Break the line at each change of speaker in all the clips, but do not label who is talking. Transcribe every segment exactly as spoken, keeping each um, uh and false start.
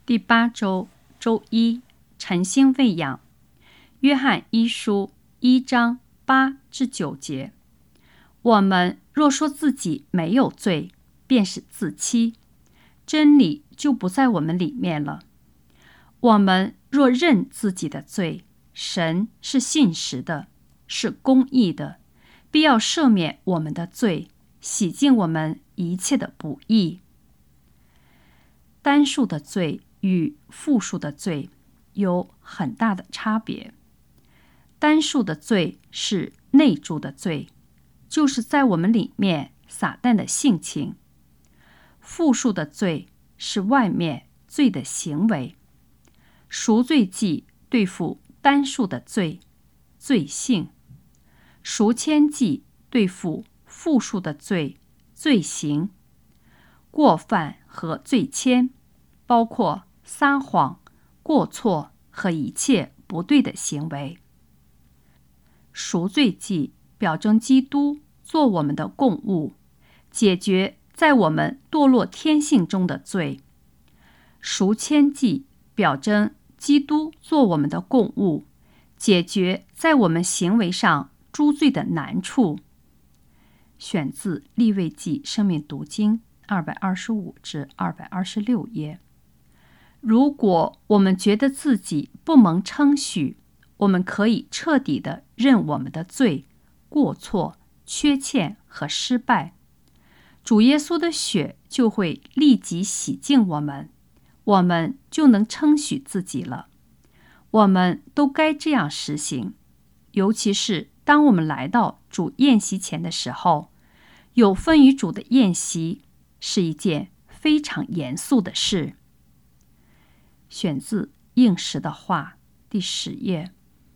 第八周周一，晨星喂养。约翰一书一章八至九节。我们若说自己没有罪，便是自欺，真理就不在我们里面了。我们若认自己的罪，神是信实的，是公义的，必要赦免我们的罪，洗净我们一切的不义。单数的罪与复数的罪有很大的差别。单数的罪是内住的罪，就是在我们里面撒旦的性情。复数的罪是外面罪的行为。赎罪祭对付单数的罪，罪性；赎愆祭对付复数的罪，罪行。过犯和罪愆包括撒谎、过错和一切不对的行为。赎罪祭表征基督做我们的供物，解决在我们堕落天性中的罪。赎愆祭表征基督做我们的供物，解决在我们行为上诸罪的难处。选自利未记生命读经二百二十五至二百二十六页。如果我们觉得自己不蒙称许，我们可以彻底地认我们的罪、过错、缺欠和失败。主耶稣的血就会立即洗净我们，我们就能称许自己了。我们都该这样实行，尤其是当我们来到主宴席前的时候。有分于主的宴席是一件非常严肃的事。选自应时的话第十页。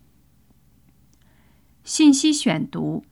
信息选读。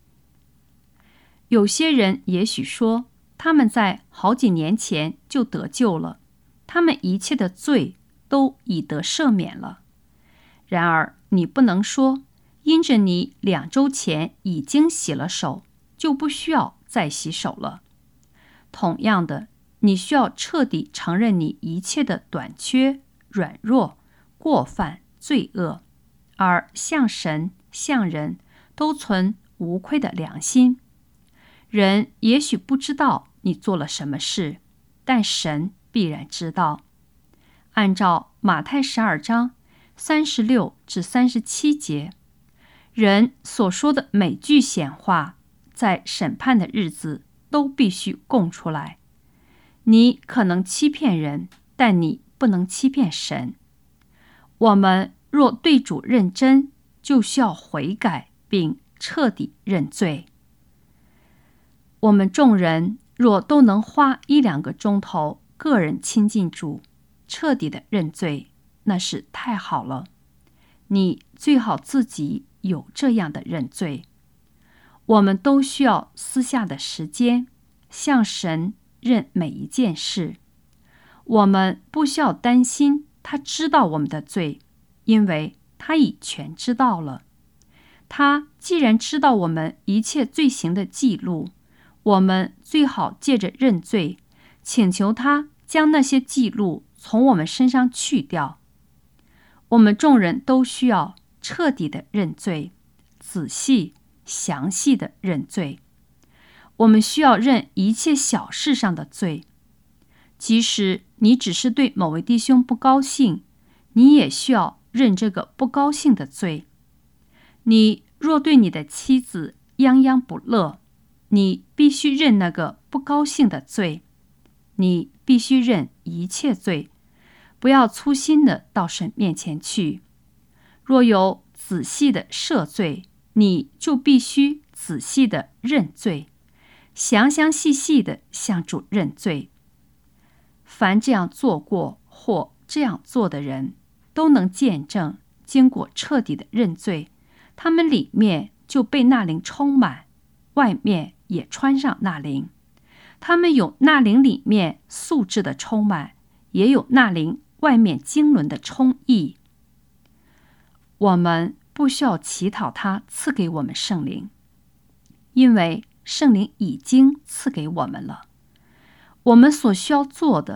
有些人也许说，他们在好几年前就得救了，他们一切的罪都已得赦免了。然而你不能说，因着你两周前已经洗了手，就不需要再洗手了。同样的，你需要彻底承认你一切的短缺、软弱、过犯、罪恶，而向神、向人都存无愧的良心。人也许不知道你做了什么事，但神必然知道。按照马太十二章三十六至三十七节，人所说的每句显话，在审判的日子都必须供出来。你可能欺骗人，但你不能欺骗神。我们若对主认真，就需要悔改并彻底认罪。我们众人若都能花一两个钟头个人亲近主，彻底的认罪，那是太好了。你最好自己有这样的认罪。我们都需要私下的时间向神认每一件事。我们不需要担心他知道我们的罪，因为他已全知道了。他既然知道我们一切罪行的记录，我们最好借着认罪，请求他将那些记录从我们身上去掉。我们众人都需要彻底的认罪，仔细详细的认罪。我们需要认一切小事上的罪。即使你只是对某位弟兄不高兴，你也需要认这个不高兴的罪。你若对你的妻子泱泱不乐，你必须认那个不高兴的罪。你必须认一切罪，不要粗心的到神面前去。若有仔细的赦罪，你就必须仔细的认罪，详详细细的向主认罪。凡这样做过或这样做的人，都能见证，经过彻底的认罪，他们里面就被那灵充满，外面也穿上那灵。他们有那灵里面素质的充满，也有那灵外面经纶的充溢。我们不需要祈祷他赐给我们圣灵，因为圣灵已经赐给我们了。我们所需要做的，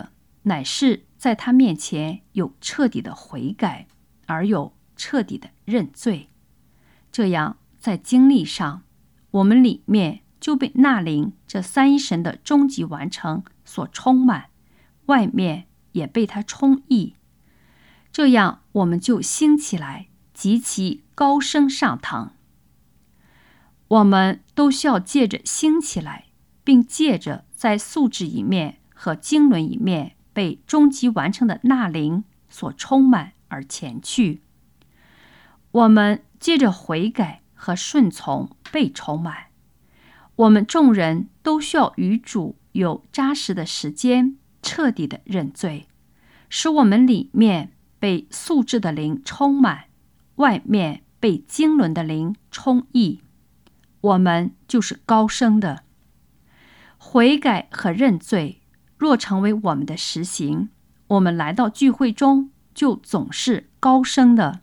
乃是在他面前有彻底的悔改，而有彻底的认罪。这样在经历上，我们里面就被那灵这三一神的终极完成所充满，外面也被他充溢。这样我们就兴起来，极其高升上腾。我们都需要借着兴起来，并借着在素质一面和经纶一面被终极完成的那灵所充满而前去。我们借着悔改和顺从被充满。我们众人都需要与主有扎实的时间，彻底的认罪，使我们里面被素质的灵充满，外面被经纶的灵充溢。我们就是高升的。悔改和认罪若成为我们的实行，我们来到聚会中就总是高升的。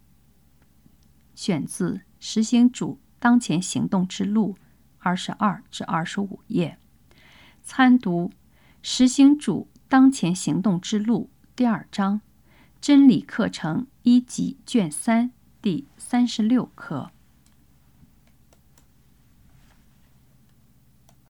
选自《实行主当前行动之路》二十二至二十五页。参读《实行主当前行动之路》第二章，真理课程一级卷三第三十六课。